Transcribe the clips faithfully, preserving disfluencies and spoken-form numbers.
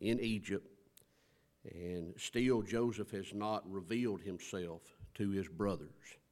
in Egypt, and still Joseph has not revealed himself to his brothers.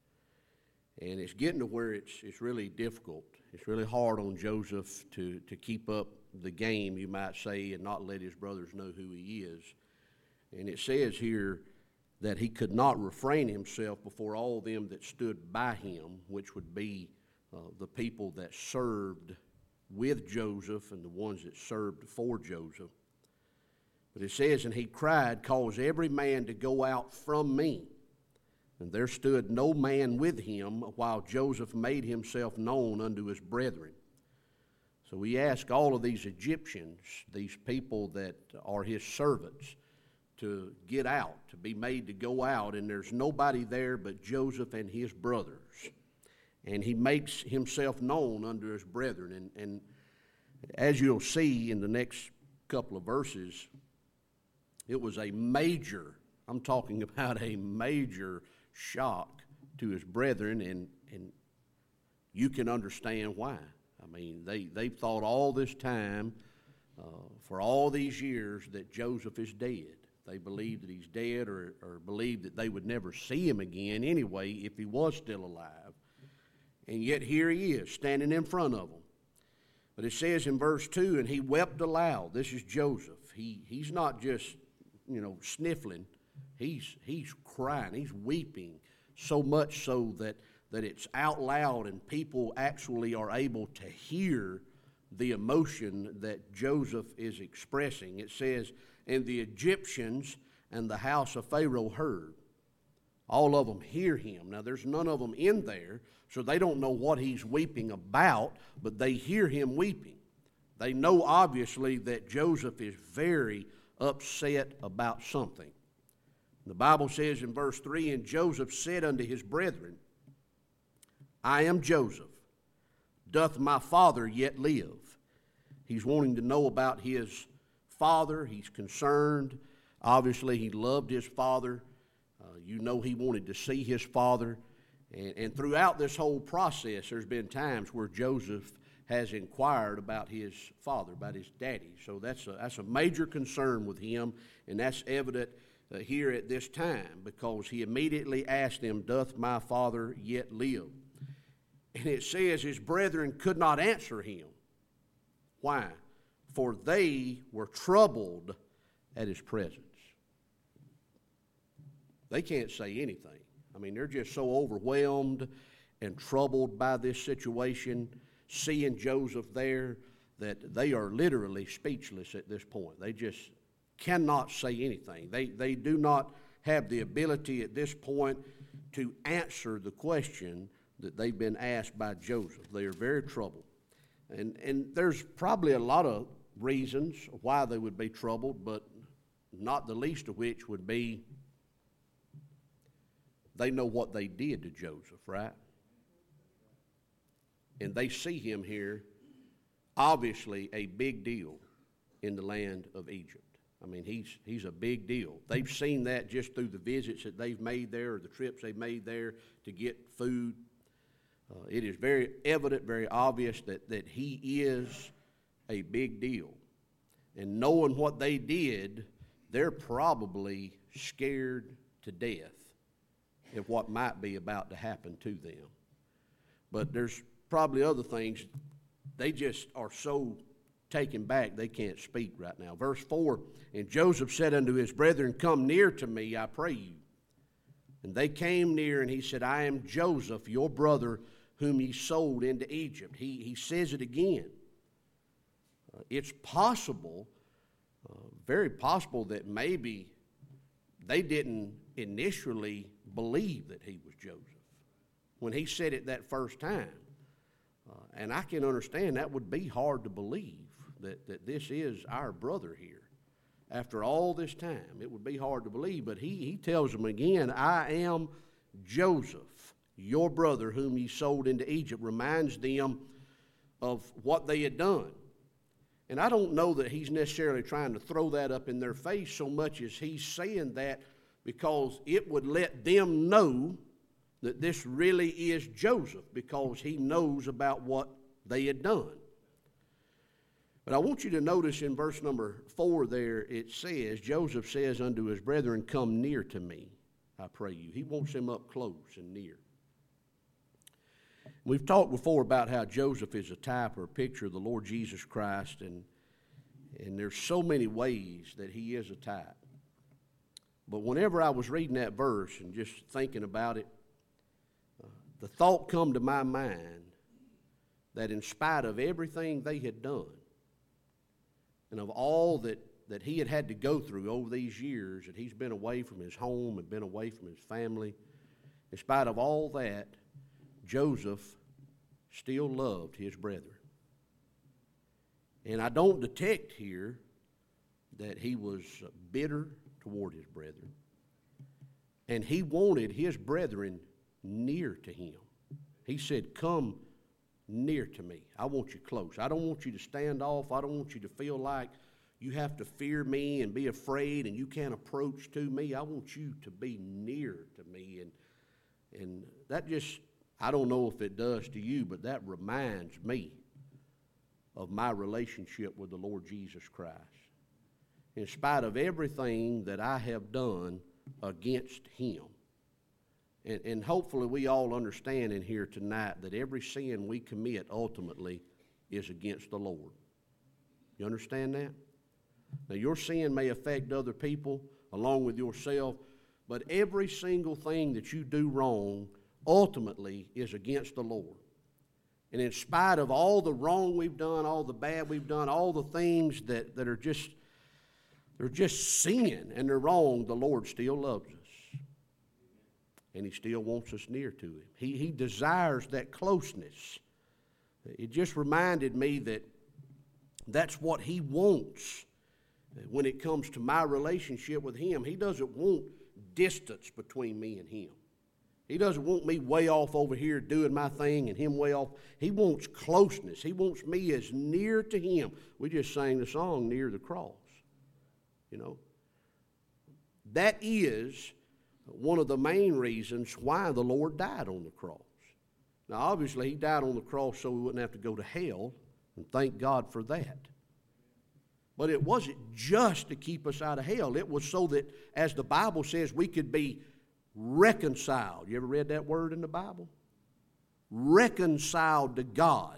And it's getting to where it's it's really difficult. It's really hard on Joseph to, to keep up the game, you might say, and not let his brothers know who he is. And it says here that he could not refrain himself before all them that stood by him, which would be uh, the people that served with Joseph and the ones that served for Joseph. But it says, and he cried, cause every man to go out from me. And there stood no man with him while Joseph made himself known unto his brethren. So we ask all of these Egyptians, these people that are his servants, to get out, to be made to go out, and there's nobody there but Joseph and his brothers. And he makes himself known unto his brethren. And, and as you'll see in the next couple of verses, it was a major, I'm talking about a major shock to his brethren, and, and you can understand why. I mean, they, they thought all this time, uh, for all these years, that Joseph is dead. They believe that he's dead, or, or believe that they would never see him again anyway if he was still alive. And yet here he is, standing in front of them. But it says in verse two, and he wept aloud. This is Joseph. He He's not just, you know, sniffling. He's he's crying. He's weeping, so much so that, that it's out loud, and people actually are able to hear the emotion that Joseph is expressing. It says, and the Egyptians and the house of Pharaoh heard. All of them hear him. Now, there's none of them in there, so they don't know what he's weeping about, but they hear him weeping. They know, obviously, that Joseph is very upset about something. The Bible says in verse three, and Joseph said unto his brethren, I am Joseph. Doth my father yet live? He's wanting to know about his father. He's concerned. Obviously, he loved his father. Uh, you know he wanted to see his father. And, and throughout this whole process, there's been times where Joseph has inquired about his father, about his daddy. So that's a, that's a major concern with him, and that's evident uh, here at this time, because he immediately asked them, doth my father yet live? And it says his brethren could not answer him. Why? For they were troubled at his presence. They can't say anything. I mean, they're just so overwhelmed and troubled by this situation, seeing Joseph there, that they are literally speechless at this point. They just cannot say anything. They, they do not have the ability at this point to answer the question that they've been asked by Joseph. They are very troubled. And, and there's probably a lot of reasons why they would be troubled, but not the least of which would be they know what they did to Joseph, right? And they see him here, obviously a big deal in the land of Egypt. I mean, he's he's a big deal. They've seen that just through the visits that they've made there, or the trips they've made there to get food. Uh, it is very evident, very obvious that, that he is a big deal. And knowing what they did, they're probably scared to death at what might be about to happen to them. But there's probably other things. They just are so taken back they can't speak right now. Verse four, and Joseph said unto his brethren, come near to me, I pray you. And they came near, and he said, I am Joseph, your brother, whom ye sold into Egypt. He, he says it again. Uh, it's possible, uh, very possible, that maybe they didn't initially believe that he was Joseph when he said it that first time. Uh, and I can understand that would be hard to believe, that, that this is our brother here. After all this time, it would be hard to believe, but he, he tells them again, I am Joseph, your brother, whom ye sold into Egypt. Reminds them of what they had done. And I don't know that he's necessarily trying to throw that up in their face so much as he's saying that because it would let them know that this really is Joseph, because he knows about what they had done. But I want you to notice in verse number four there, it says, Joseph says unto his brethren, come near to me, I pray you. He wants them up close and near. We've talked before about how Joseph is a type or a picture of the Lord Jesus Christ, and, and there's so many ways that he is a type. But whenever I was reading that verse and just thinking about it, uh, the thought come to my mind that in spite of everything they had done, and of all that, that he had had to go through over these years, that he's been away from his home and been away from his family, in spite of all that, Joseph still loved his brethren. And I don't detect here that he was bitter toward his brethren. And he wanted his brethren near to him. He said, come near to me. I want you close. I don't want you to stand off. I don't want you to feel like you have to fear me and be afraid and you can't approach to me. I want you to be near to me. And, and that just, I don't know if it does to you, but that reminds me of my relationship with the Lord Jesus Christ. In spite of everything that I have done against him. And, and hopefully we all understand in here tonight that every sin we commit ultimately is against the Lord. You understand that? Now your sin may affect other people along with yourself, but every single thing that you do wrong ultimately is against the Lord. And in spite of all the wrong we've done, all the bad we've done, all the things that, that are just, they're just sin and they're wrong, the Lord still loves us. And he still wants us near to him. He, he desires that closeness. It just reminded me that that's what he wants when it comes to my relationship with him. He doesn't want distance between me and him. He doesn't want me way off over here doing my thing and him way off. He wants closeness. He wants me as near to him. We just sang the song, Near the Cross. You know, that is one of the main reasons why the Lord died on the cross. Now, obviously, he died on the cross so we wouldn't have to go to hell, and thank God for that. But it wasn't just to keep us out of hell. It was so that, as the Bible says, we could be reconciled. You ever read that word in the Bible? Reconciled to God.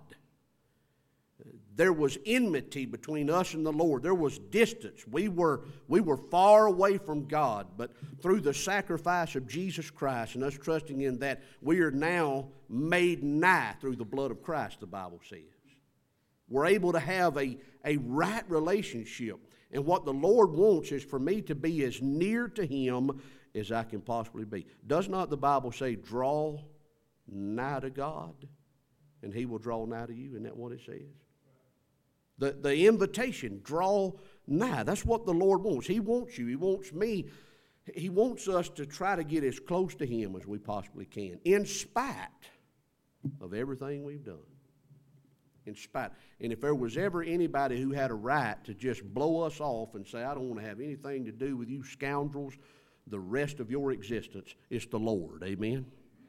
There was enmity between us and the Lord. There was distance. We were, we were far away from God, but through the sacrifice of Jesus Christ and us trusting in that, we are now made nigh through the blood of Christ, the Bible says. We're able to have a, a right relationship. And what the Lord wants is for me to be as near to him as I can possibly be. Does not the Bible say, draw nigh to God, and he will draw nigh to you? Isn't that what it says? The, the invitation, draw nigh. That's what the Lord wants. He wants you. He wants me. He wants us to try to get as close to him as we possibly can, in spite of everything we've done. In spite. And if there was ever anybody who had a right to just blow us off and say, I don't want to have anything to do with you scoundrels the rest of your existence, it's the Lord. Amen?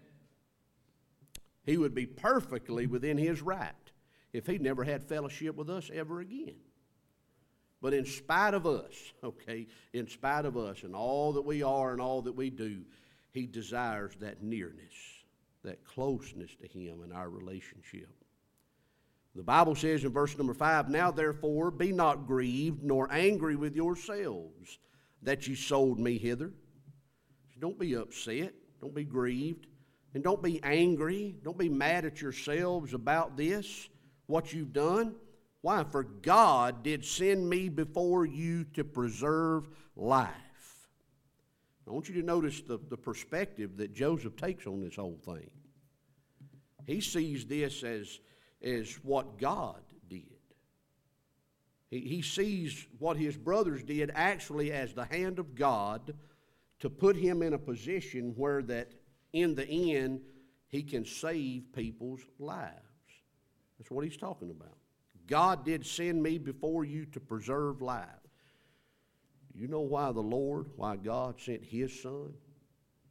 He would be perfectly within his right if he never had fellowship with us ever again. But in spite of us, okay, in spite of us and all that we are and all that we do, he desires that nearness, that closeness to him in our relationship. The Bible says in verse number five, now therefore be not grieved nor angry with yourselves that ye sold me hither. So don't be upset, don't be grieved, and don't be angry, don't be mad at yourselves about this, what you've done. Why? For God did send me before you to preserve life. I want you to notice the, the perspective that Joseph takes on this whole thing. He sees this as, as what God did. He, he sees what his brothers did actually as the hand of God to put him in a position where that in the end he can save people's lives. That's what he's talking about. God did send me before you to preserve life. You know why the Lord, why God sent his Son,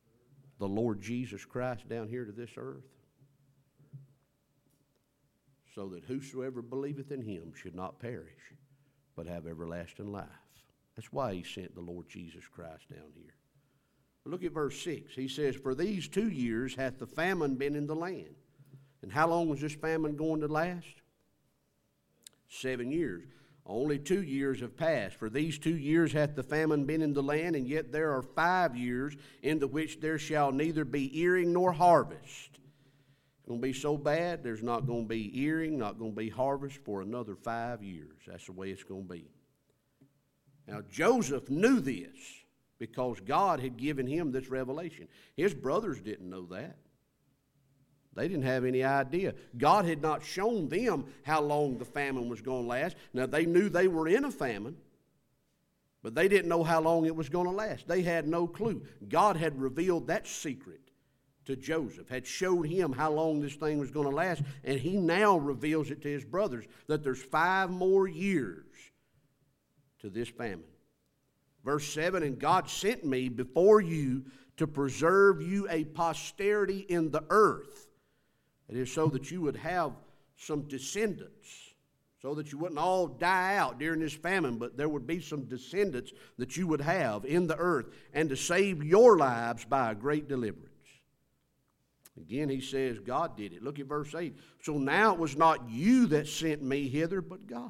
the Lord Jesus Christ, down here to this earth? so that whosoever believeth in him should not perish, but have everlasting life. That's why he sent the Lord Jesus Christ down here. Look at verse six. He says, for these two years hath the famine been in the land. And how long was this famine going to last? Seven years. Only two years have passed. For these two years hath the famine been in the land, and yet there are five years in the which there shall neither be earing nor harvest. It's going to be so bad, there's not going to be earing, not going to be harvest for another five years. That's the way it's going to be. Now, Joseph knew this because God had given him this revelation. His brothers didn't know that. They didn't have any idea. God had not shown them how long the famine was going to last. Now, they knew they were in a famine, but they didn't know how long it was going to last. They had no clue. God had revealed that secret to Joseph, had showed him how long this thing was going to last, and he now reveals it to his brothers that there's five more years to this famine. Verse seven, and God sent me before you to preserve you a posterity in the earth. It is so that you would have some descendants, so that you wouldn't all die out during this famine, but there would be some descendants that you would have in the earth, and to save your lives by a great deliverance. Again, he says God did it. Look at verse eight. So now it was not you that sent me hither, but God.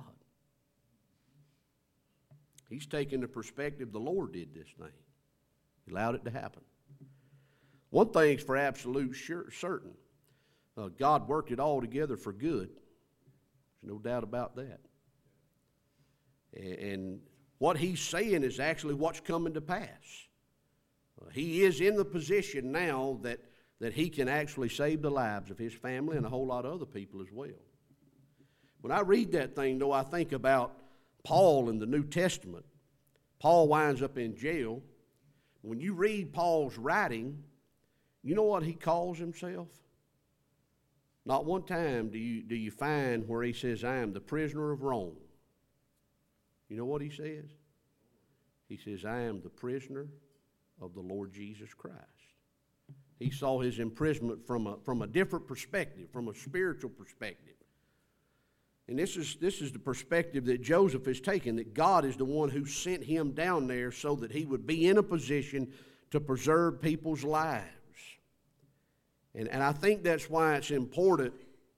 He's taking the perspective the Lord did this thing. He allowed it to happen. One thing's for absolute sure, certain. Uh, God worked it all together for good. There's no doubt about that. And, and what he's saying is actually what's coming to pass. Uh, he is in the position now that, that he can actually save the lives of his family and a whole lot of other people as well. When I read that thing, though, I think about Paul in the New Testament. Paul winds up in jail. When you read Paul's writing, you know what he calls himself? Not one time do you, do you find where he says, I am the prisoner of Rome. You know what he says? He says, I am the prisoner of the Lord Jesus Christ. He saw his imprisonment from a, from a different perspective, from a spiritual perspective. And this is, this is the perspective that Joseph is taking, that God is the one who sent him down there so that he would be in a position to preserve people's lives. And, and I think that's why it's important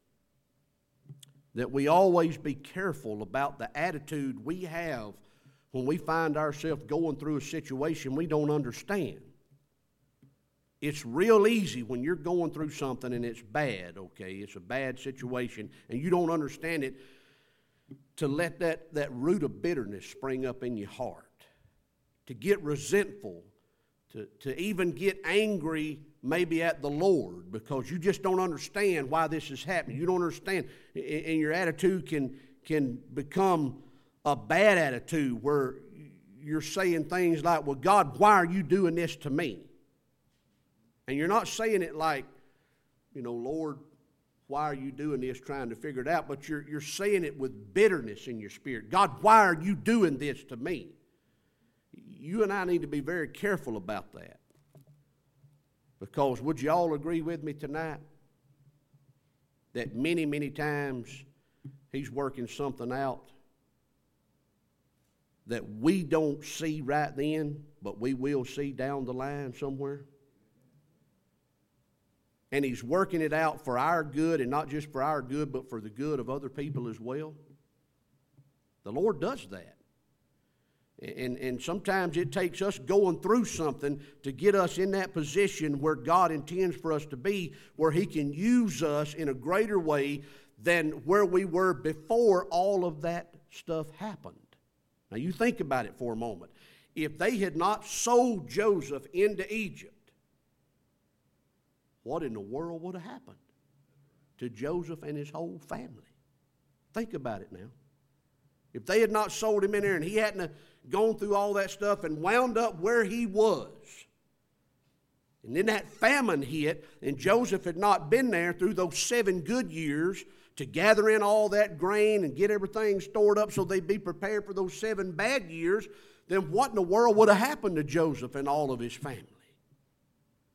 that we always be careful about the attitude we have when we find ourselves going through a situation we don't understand. It's real easy when you're going through something and it's bad, okay? It's a bad situation and you don't understand it, to let that, that root of bitterness spring up in your heart, to get resentful, to, to even get angry maybe at the Lord because you just don't understand why this is happening. You don't understand, and your attitude can, can become a bad attitude where you're saying things like, well, God, why are you doing this to me? And you're not saying it like, you know, Lord, why are you doing this, trying to figure it out? But you're, you're saying it with bitterness in your spirit. God, why are you doing this to me? You and I need to be very careful about that. Because would you all agree with me tonight that many, many times he's working something out that we don't see right then, but we will see down the line somewhere? And he's working it out for our good, and not just for our good, but for the good of other people as well. The Lord does that. And, and sometimes it takes us going through something to get us in that position where God intends for us to be, where he can use us in a greater way than where we were before all of that stuff happened. Now you think about it for a moment. If they had not sold Joseph into Egypt, what in the world would have happened to Joseph and his whole family? Think about it now. If they had not sold him in there and he hadn't gone through all that stuff and wound up where he was, and then that famine hit and Joseph had not been there through those seven good years to gather in all that grain and get everything stored up so they'd be prepared for those seven bad years, then what in the world would have happened to Joseph and all of his family?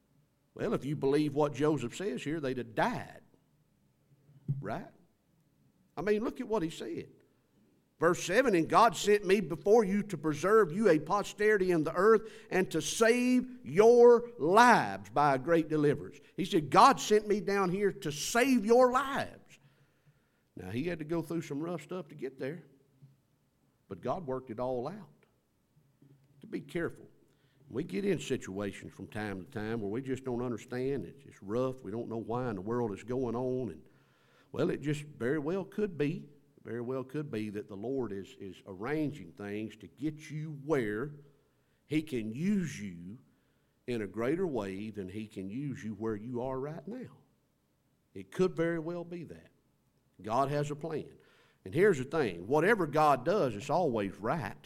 Well, if you believe what Joseph says here, they'd have died, right? I mean, look at what he said. Verse seven, and God sent me before you to preserve you a posterity in the earth and to save your lives by a great deliverance. He said, God sent me down here to save your lives. Now, he had to go through some rough stuff to get there, but God worked it all out. To be careful. We get in situations from time to time where we just don't understand. It's just rough. We don't know why in the world it's going on. And, well, it just very well could be, very well could be that the Lord is, is arranging things to get you where he can use you in a greater way than he can use you where you are right now. It could very well be that. God has a plan. And here's the thing. Whatever God does, it's always right.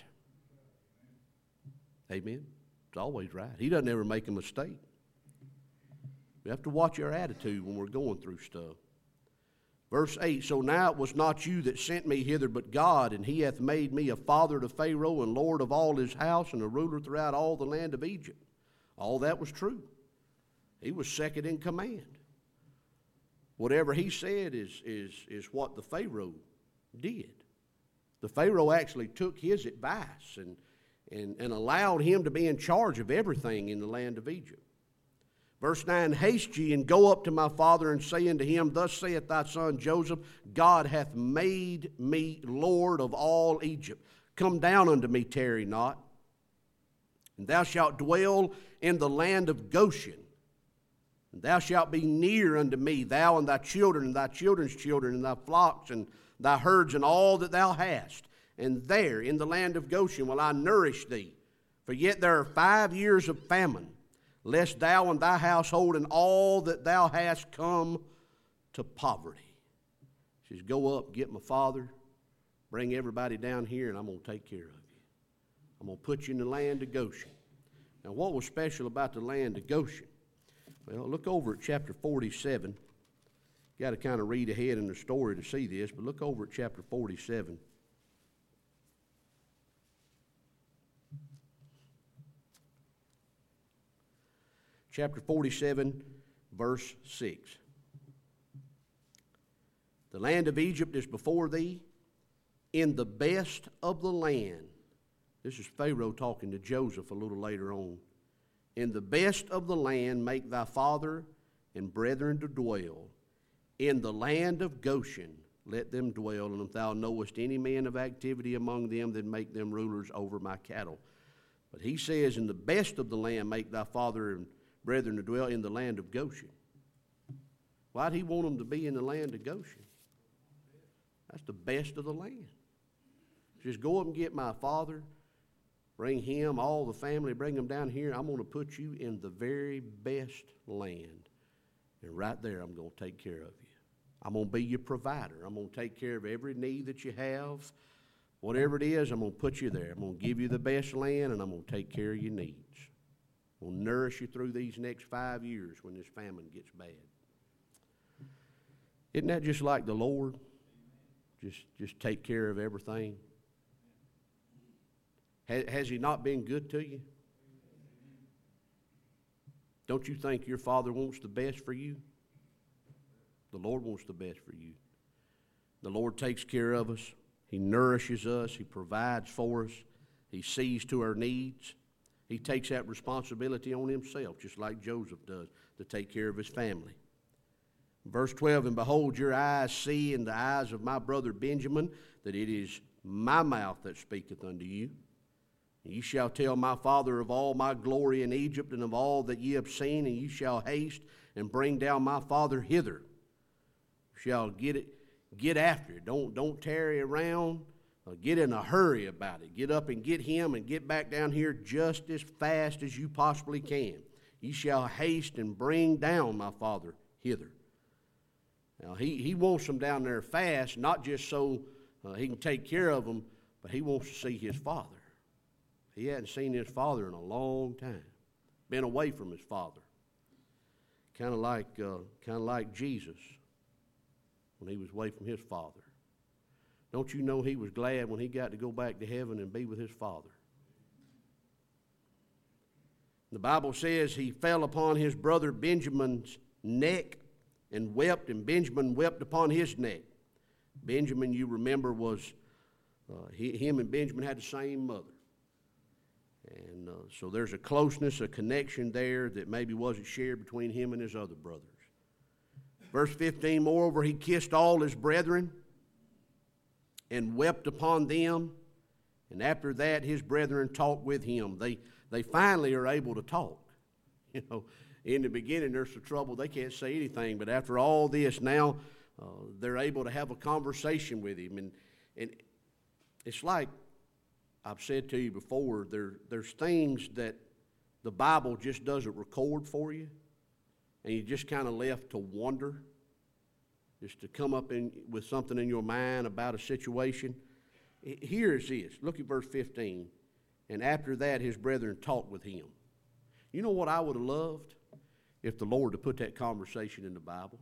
Amen? It's always right. He doesn't ever make a mistake. We have to watch our attitude when we're going through stuff. Verse eight, so now it was not you that sent me hither, but God, and he hath made me a father to Pharaoh and lord of all his house and a ruler throughout all the land of Egypt. All that was true. He was second in command. Whatever he said is, is, is what the Pharaoh did. The Pharaoh actually took his advice and, and, and allowed him to be in charge of everything in the land of Egypt. Verse nine, haste ye and go up to my father and say unto him, thus saith thy son Joseph, God hath made me Lord of all Egypt. Come down unto me, tarry not. And thou shalt dwell in the land of Goshen. And thou shalt be near unto me, thou and thy children, and thy children's children, and thy flocks, and thy herds, and all that thou hast. And there, in the land of Goshen, will I nourish thee. For yet there are five years of famine, lest thou and thy household and all that thou hast come to poverty. He says, go up, get my father, bring everybody down here, and I'm going to take care of you. I'm going to put you in the land of Goshen. Now, what was special about the land of Goshen? Well, look over at chapter forty-seven. You got to kind of read ahead in the story to see this, but look over at chapter forty-seven. Chapter forty-seven, verse six. The land of Egypt is before thee, in the best of the land. This is Pharaoh talking to Joseph a little later on. In the best of the land make thy father and brethren to dwell. In the land of Goshen let them dwell, and if thou knowest any man of activity among them, then make them rulers over my cattle. But he says, in the best of the land make thy father and brethren to dwell, in the land of Goshen. Why'd he want them to be in the land of Goshen? That's the best of the land. Just go up and get my father, bring him, all the family, bring them down here. I'm going to put you in the very best land. And right there, I'm going to take care of you. I'm going to be your provider. I'm going to take care of every need that you have. Whatever it is, I'm going to put you there. I'm going to give you the best land, and I'm going to take care of your needs. I'm going to nourish you through these next five years when this famine gets bad. Isn't that just like the Lord? Just, just take care of everything. Has he not been good to you? Don't you think your Father wants the best for you? The Lord wants the best for you. The Lord takes care of us. He nourishes us. He provides for us. He sees to our needs. He takes that responsibility on himself, just like Joseph does, to take care of his family. Verse twelve, and behold, your eyes see in the eyes of my brother Benjamin that it is my mouth that speaketh unto you. Ye shall tell my father of all my glory in Egypt and of all that ye have seen, and ye shall haste and bring down my father hither. You shall get it, get after it. Don't, don't tarry around. Uh, get in a hurry about it. Get up and get him and get back down here just as fast as you possibly can. Ye shall haste and bring down my father hither. Now, he, he wants them down there fast, not just so uh, he can take care of them, but he wants to see his father. He hadn't seen his father in a long time. Been away from his father. Kind of like, uh, kind of like Jesus when he was away from his father. Don't you know he was glad when he got to go back to heaven and be with his father? The Bible says he fell upon his brother Benjamin's neck and wept, and Benjamin wept upon his neck. Benjamin, you remember, was uh, he, him and Benjamin had the same mother. And uh, so there's a closeness, a connection there that maybe wasn't shared between him and his other brothers. Verse fifteen, moreover, he kissed all his brethren and wept upon them. And after that, his brethren talked with him. They, they finally are able to talk. You know, in the beginning, there's some trouble. They can't say anything. But after all this, now uh, they're able to have a conversation with him. And, and it's like I've said to you before, there, there's things that the Bible just doesn't record for you. And you just kind of left to wonder, just to come up in, with something in your mind about a situation. Here is this. Look at verse fifteen. And after that, his brethren talked with him. You know what I would have loved? If the Lord had put that conversation in the Bible.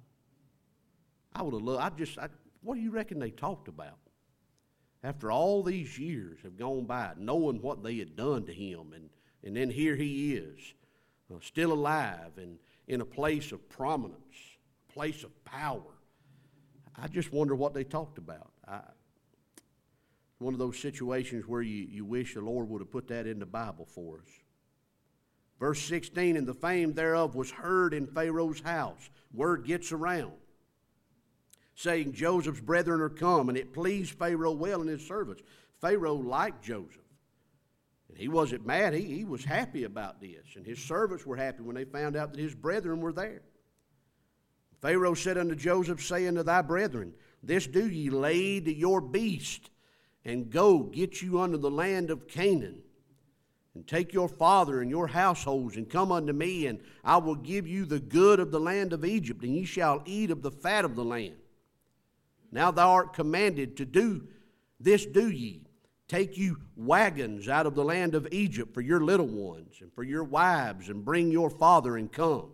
I would have loved, I just, I, what do you reckon they talked about? After all these years have gone by, knowing what they had done to him, and, and then here he is, uh, still alive and in a place of prominence, a place of power. I just wonder what they talked about. I, one of those situations where you, you wish the Lord would have put that in the Bible for us. Verse sixteen, and the fame thereof was heard in Pharaoh's house. Word gets around, saying, Joseph's brethren are come, and it pleased Pharaoh well and his servants. Pharaoh liked Joseph. And he wasn't mad. He, he was happy about this. And his servants were happy when they found out that his brethren were there. Pharaoh said unto Joseph, saying to thy brethren, this do ye, lay to your beast, and go get you unto the land of Canaan, and take your father and your households, and come unto me, and I will give you the good of the land of Egypt, and ye shall eat of the fat of the land. Now thou art commanded to do this do ye. Take you wagons out of the land of Egypt for your little ones, and for your wives, and bring your father and come.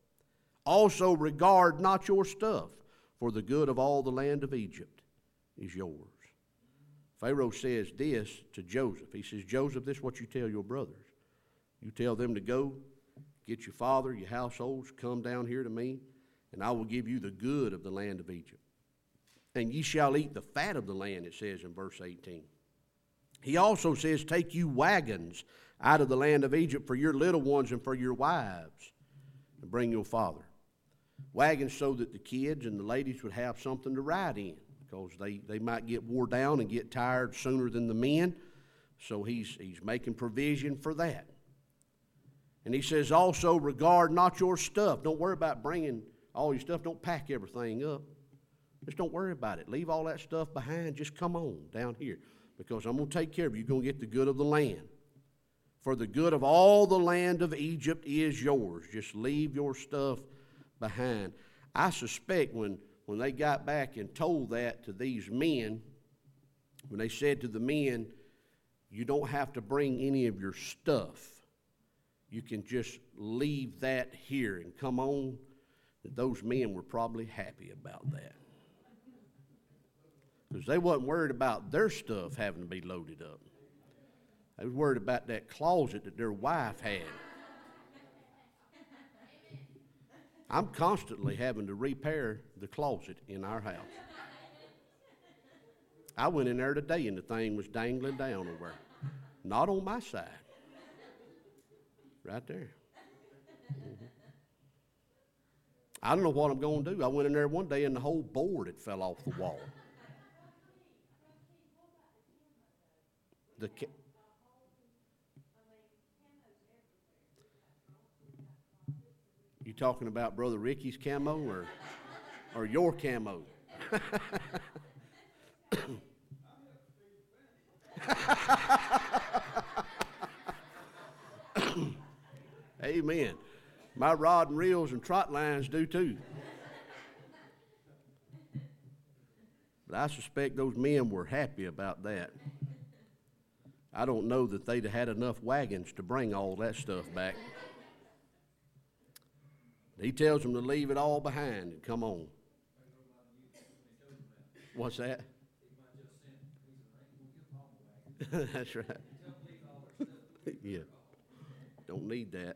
Also regard not your stuff, for the good of all the land of Egypt is yours. Pharaoh says this to Joseph. He says, Joseph, this is what you tell your brothers. You tell them to go, get your father, your households, come down here to me, and I will give you the good of the land of Egypt. And ye shall eat the fat of the land, it says in verse eighteen. He also says, take you wagons out of the land of Egypt for your little ones and for your wives, and bring your father. Wagons so that the kids and the ladies would have something to ride in, because they, they might get wore down and get tired sooner than the men. So he's, he's making provision for that. And he says, also regard not your stuff. Don't worry about bringing all your stuff. Don't pack everything up. Just don't worry about it. Leave all that stuff behind. Just come on down here, because I'm going to take care of you. You're going to get the good of the land. For the good of all the land of Egypt is yours. Just leave your stuff behind. I suspect when, when they got back and told that to these men, when they said to the men, you don't have to bring any of your stuff. You can just leave that here and come on, that those men were probably happy about that. Because they wasn't worried about their stuff having to be loaded up. They was worried about that closet that their wife had. I'm constantly having to repair the closet in our house. I went in there today and the thing was dangling down over. Not on my side. Right there. Mm-hmm. I don't know what I'm going to do. I went in there one day and the whole board had fell off the wall. The ca- You talking about Brother Ricky's camo or, or your camo? Amen. My rod and reels and trot lines do too. But I suspect those men were happy about that. I don't know that they'd have had enough wagons to bring all that stuff back. He tells them to leave it all behind and come on. What's that? That's right. Yeah. Don't need that.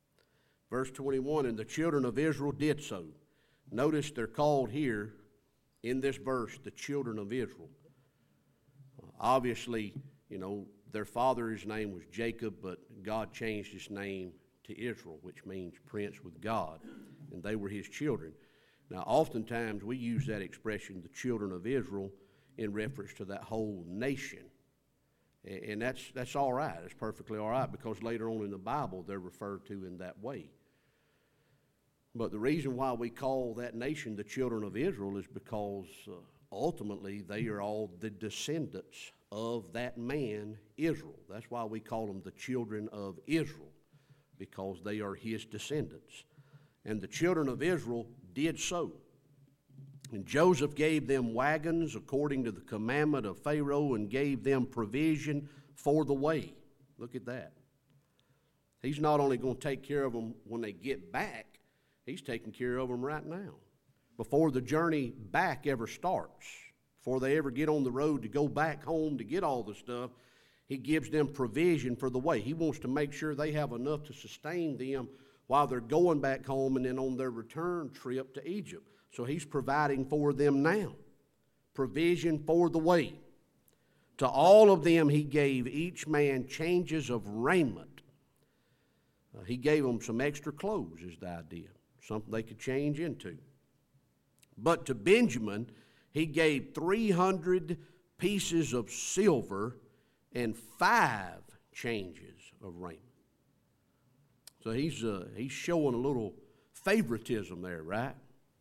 Verse twenty-one, and the children of Israel did so. Notice they're called here in this verse, the children of Israel. Uh, obviously, you know, their father's name was Jacob, but God changed his name to Israel, which means prince with God, and they were his children. Now, oftentimes we use that expression, the children of Israel, in reference to that whole nation. And that's, that's all right. It's perfectly all right, because later on in the Bible they're referred to in that way. But the reason why we call that nation the children of Israel is because uh, ultimately they are all the descendants of that man, Israel. That's why we call them the children of Israel, because they are his descendants. And the children of Israel did so. And Joseph gave them wagons according to the commandment of Pharaoh, and gave them provision for the way. Look at that. He's not only going to take care of them when they get back, he's taking care of them right now, before the journey back ever starts. Before they ever get on the road to go back home to get all the stuff, he gives them provision for the way. He wants to make sure they have enough to sustain them while they're going back home and then on their return trip to Egypt. So he's providing for them now. Provision for the way. To all of them he gave each man changes of raiment. Uh, he gave them some extra clothes, is the idea. Something they could change into. But to Benjamin he gave three hundred pieces of silver and five changes of raiment. So he's, uh, he's showing a little favoritism there, right?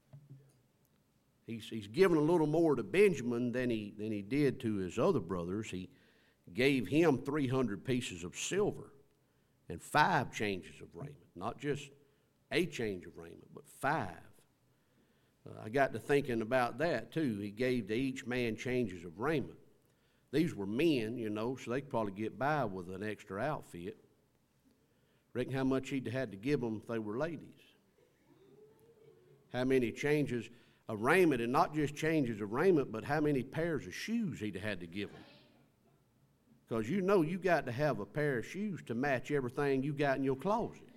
He's, he's given a little more to Benjamin than he, than he did to his other brothers. He gave him three hundred pieces of silver and five changes of raiment. Not just a change of raiment, but five. Uh, I got to thinking about that too. He gave to each man changes of raiment. These were men, you know, so they could probably get by with an extra outfit. Reckon how much he'd had to give them if they were ladies. How many changes of raiment, and not just changes of raiment, but how many pairs of shoes he'd had to give them. Because you know you got to have a pair of shoes to match everything you got in your closet.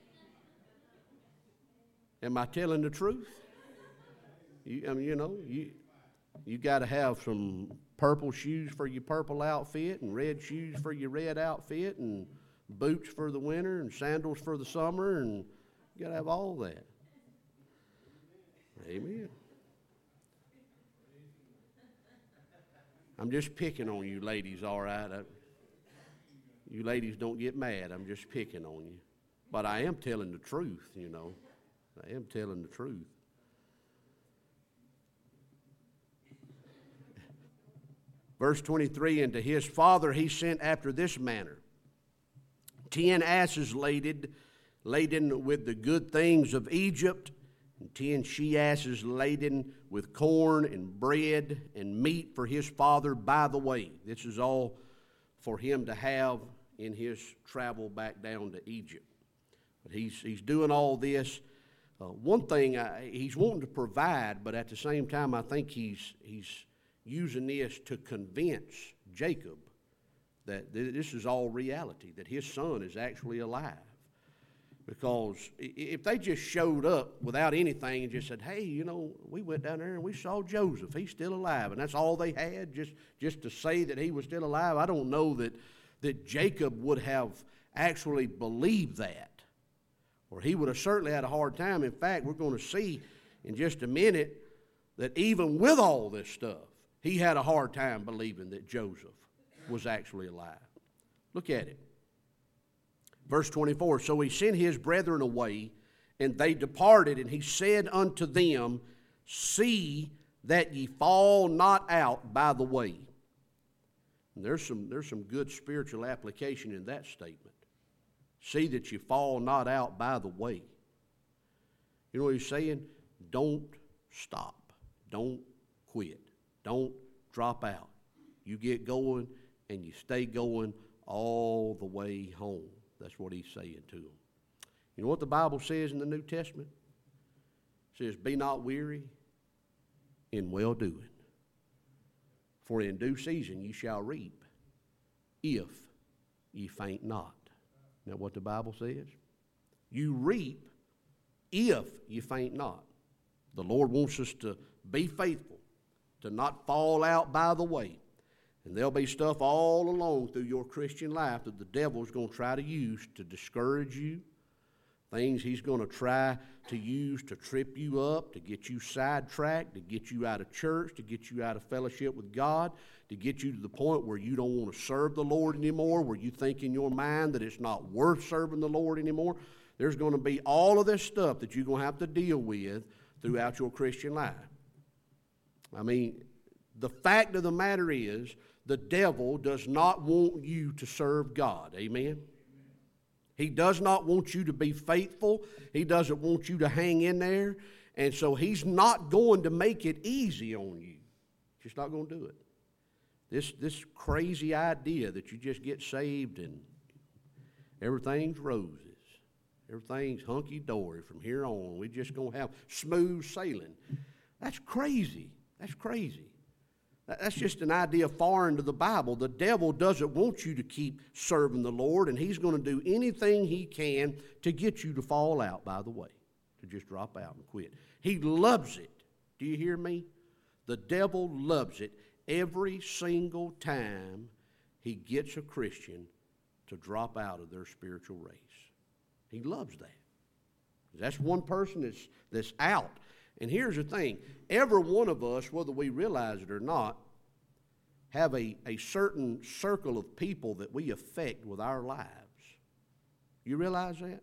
Am I telling the truth? You, I mean, you know, you you got to have some purple shoes for your purple outfit, and red shoes for your red outfit, and boots for the winter, and sandals for the summer, and you got to have all that. Amen. I'm just picking on you ladies, all right? I, you ladies don't get mad. I'm just picking on you. But I am telling the truth, you know. I am telling the truth. Verse twenty-three, and to his father he sent after this manner. Ten asses laden, laden with the good things of Egypt, and ten she-asses laden with corn and bread and meat for his father by the way. This is all for him to have in his travel back down to Egypt. But he's, he's doing all this. Uh, one thing, I, he's wanting to provide, but at the same time, I think he's, he's using this to convince Jacob that this is all reality, that his son is actually alive. Because if they just showed up without anything and just said, hey, you know, we went down there and we saw Joseph, he's still alive, and that's all they had, just, just to say that he was still alive, I don't know that, that Jacob would have actually believed that. Or he would have certainly had a hard time. In fact, we're going to see in just a minute that even with all this stuff, he had a hard time believing that Joseph was actually alive. Look at it. Verse twenty-four, so he sent his brethren away, and they departed, and he said unto them, see that ye fall not out by the way. And there's some, there's some good spiritual application in that statement. See that you fall not out by the way. You know what he's saying? Don't stop. Don't quit. Don't drop out. You get going and you stay going all the way home. That's what he's saying to them. You know what the Bible says in the New Testament? It says, be not weary in well-doing, for in due season ye shall reap, if ye faint not. Isn't that what the Bible says? You reap if you faint not. The Lord wants us to be faithful, to not fall out by the way. And there'll be stuff all along through your Christian life that the devil's going to try to use to discourage you. Things he's going to try to use to trip you up, to get you sidetracked, to get you out of church, to get you out of fellowship with God, to get you to the point where you don't want to serve the Lord anymore, where you think in your mind that it's not worth serving the Lord anymore. There's going to be all of this stuff that you're going to have to deal with throughout your Christian life. I mean, the fact of the matter is, the devil does not want you to serve God. Amen? He does not want you to be faithful. He doesn't want you to hang in there. And so he's not going to make it easy on you. Just not going to do it. This, this crazy idea that you just get saved and everything's roses. Everything's hunky-dory from here on. We're just going to have smooth sailing. That's crazy. That's crazy. That's just an idea foreign to the Bible. The devil doesn't want you to keep serving the Lord, and he's going to do anything he can to get you to fall out, by the way, to just drop out and quit. He loves it. Do you hear me? The devil loves it every single time he gets a Christian to drop out of their spiritual race. He loves that. That's one person that's, that's out. And here's the thing. Every one of us, whether we realize it or not, have a, a certain circle of people that we affect with our lives. You realize that?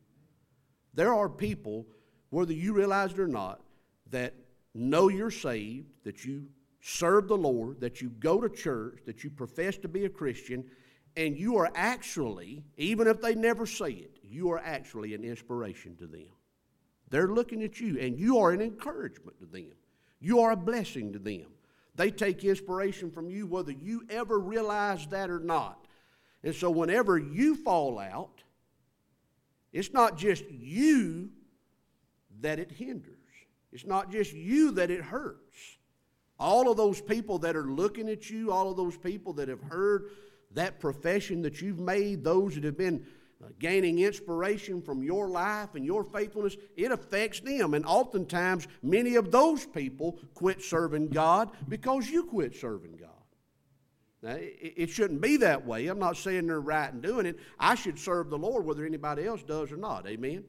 There are people, whether you realize it or not, that know you're saved, that you serve the Lord, that you go to church, that you profess to be a Christian, and you are actually, even if they never say it, you are actually an inspiration to them. They're looking at you, and you are an encouragement to them. You are a blessing to them. They take inspiration from you, whether you ever realize that or not. And so whenever you fall out, it's not just you that it hinders. It's not just you that it hurts. All of those people that are looking at you, all of those people that have heard that profession that you've made, those that have been Uh, gaining inspiration from your life and your faithfulness, it affects them. And oftentimes, many of those people quit serving God because you quit serving God. Now, it, it shouldn't be that way. I'm not saying they're right in doing it. I should serve the Lord whether anybody else does or not. Amen?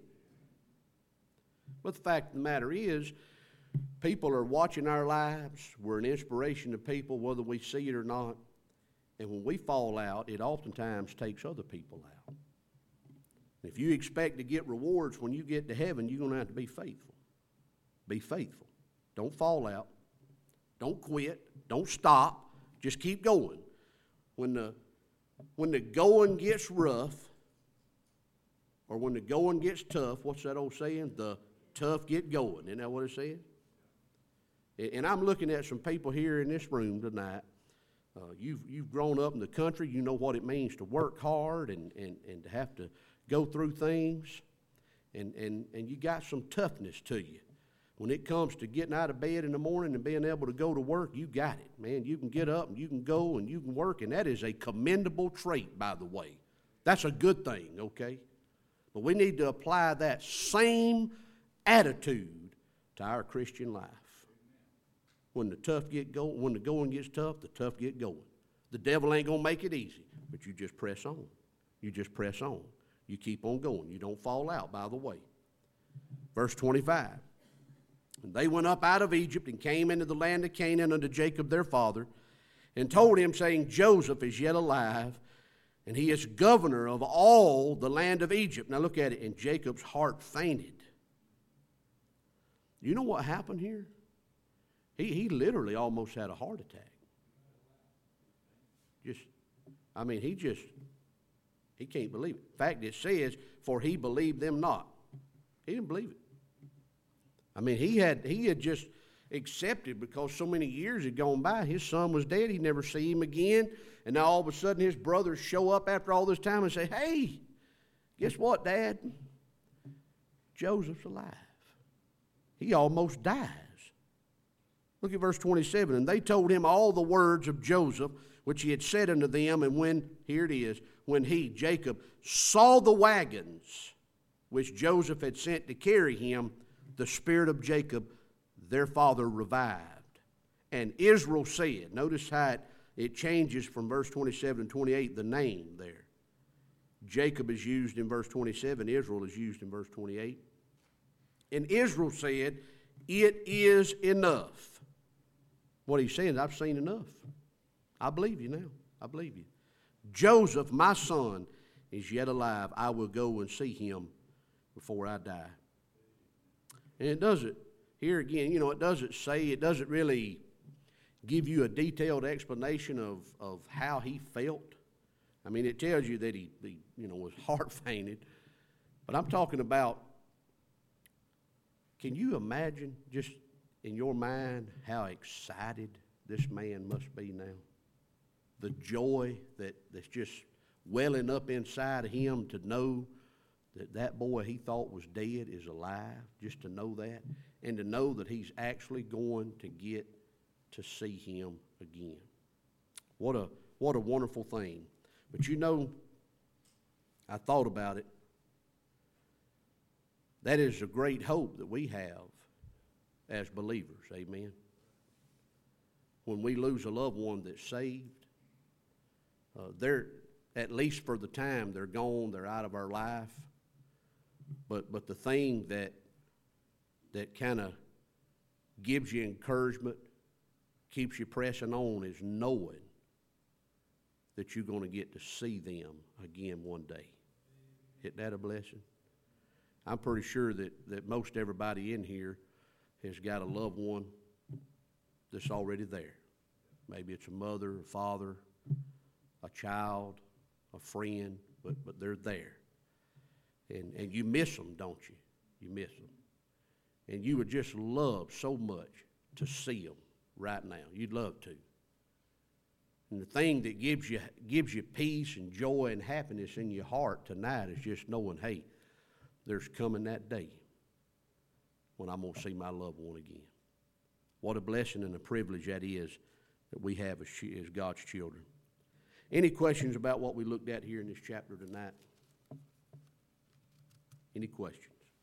But the fact of the matter is, people are watching our lives. We're an inspiration to people whether we see it or not. And when we fall out, it oftentimes takes other people out. If you expect to get rewards when you get to heaven, you're going to have to be faithful. Be faithful. Don't fall out. Don't quit. Don't stop. Just keep going. When the, when the going gets rough, or when the going gets tough, what's that old saying? The tough get going. Isn't that what it says? And I'm looking at some people here in this room tonight. Uh, you've, you've grown up in the country. You know what it means to work hard and, and, and to have to go through things, and, and, and you got some toughness to you. When it comes to getting out of bed in the morning and being able to go to work, you got it, man. You can get up and you can go and you can work, and that is a commendable trait, by the way. That's a good thing, okay? But we need to apply that same attitude to our Christian life. When the tough get go, when the going gets tough, the tough get going. The devil ain't gonna make it easy, but you just press on. You just press on. You keep on going. You don't fall out, by the way. Verse twenty-five. And they went up out of Egypt and came into the land of Canaan unto Jacob their father, and told him, saying, Joseph is yet alive, and he is governor of all the land of Egypt. Now look at it. And Jacob's heart fainted. You know what happened here? He, he literally almost had a heart attack. Just, I mean, he just... He can't believe it. In fact, it says, for he believed them not. He didn't believe it. I mean, he had he had just accepted because so many years had gone by. His son was dead. He'd never see him again. And now all of a sudden his brothers show up after all this time and say, hey, guess what, Dad? Joseph's alive. He almost dies. Look at verse twenty-seven. And they told him all the words of Joseph, which he had said unto them. And when, here it is, when he, Jacob, saw the wagons which Joseph had sent to carry him, the spirit of Jacob, their father, revived. and Israel said, notice how it, it changes from verse twenty-seven to twenty-eight, the name there. Jacob is used in verse twenty-seven, Israel is used in verse twenty-eight. And Israel said, it is enough. What he's saying, I've seen enough. I believe you now. I believe you. Joseph, my son, is yet alive. I will go and see him before I die. And it doesn't, here again, you know, it doesn't say, it doesn't really give you a detailed explanation of, of how he felt. I mean, it tells you that he, he you know, was heart fainted. But I'm talking about, can you imagine just in your mind how excited this man must be now? The joy that, that's just welling up inside of him to know that that boy he thought was dead is alive, just to know that, and to know that he's actually going to get to see him again. What a, what a wonderful thing. But you know, I thought about it. That is a great hope that we have as believers, amen. When we lose a loved one that's saved, uh, they're, at least for the time, they're gone, they're out of our life. But but the thing that that kind of gives you encouragement, keeps you pressing on, is knowing that you're going to get to see them again one day. Isn't that a blessing? I'm pretty sure that, that most everybody in here has got a loved one that's already there. Maybe it's a mother, a father, a child, a friend, but, but they're there. And, and you miss them, don't you? You miss them. And you would just love so much to see them right now. You'd love to. And the thing that gives you, gives you peace and joy and happiness in your heart tonight is just knowing, hey, there's coming that day when I'm going to see my loved one again. What a blessing and a privilege that is that we have as, as God's children. Any questions about what we looked at here in this chapter tonight? Any questions?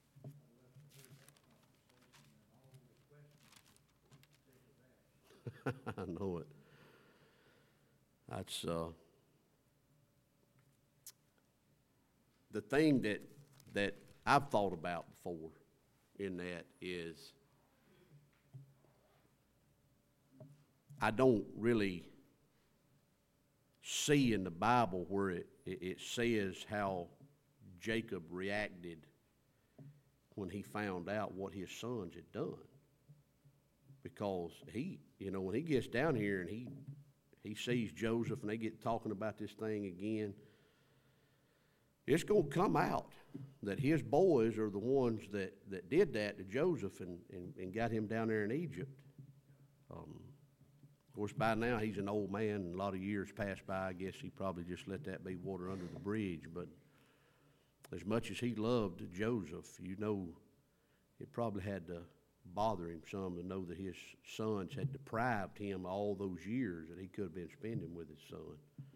I know it. That's uh, the thing that that I've thought about before in that is I don't really see in the Bible where it, it, it says how Jacob reacted when he found out what his sons had done. Because he, you know, when he gets down here and he he sees Joseph and they get talking about this thing again, it's going to come out that his boys are the ones that, that did that to Joseph and, and, and got him down there in Egypt. Um, of course, by now he's an old man and a lot of years passed by. I guess he probably just let that be water under the bridge. But as much as he loved Joseph, you know, it probably had to bother him some to know that his sons had deprived him all those years that he could have been spending with his son.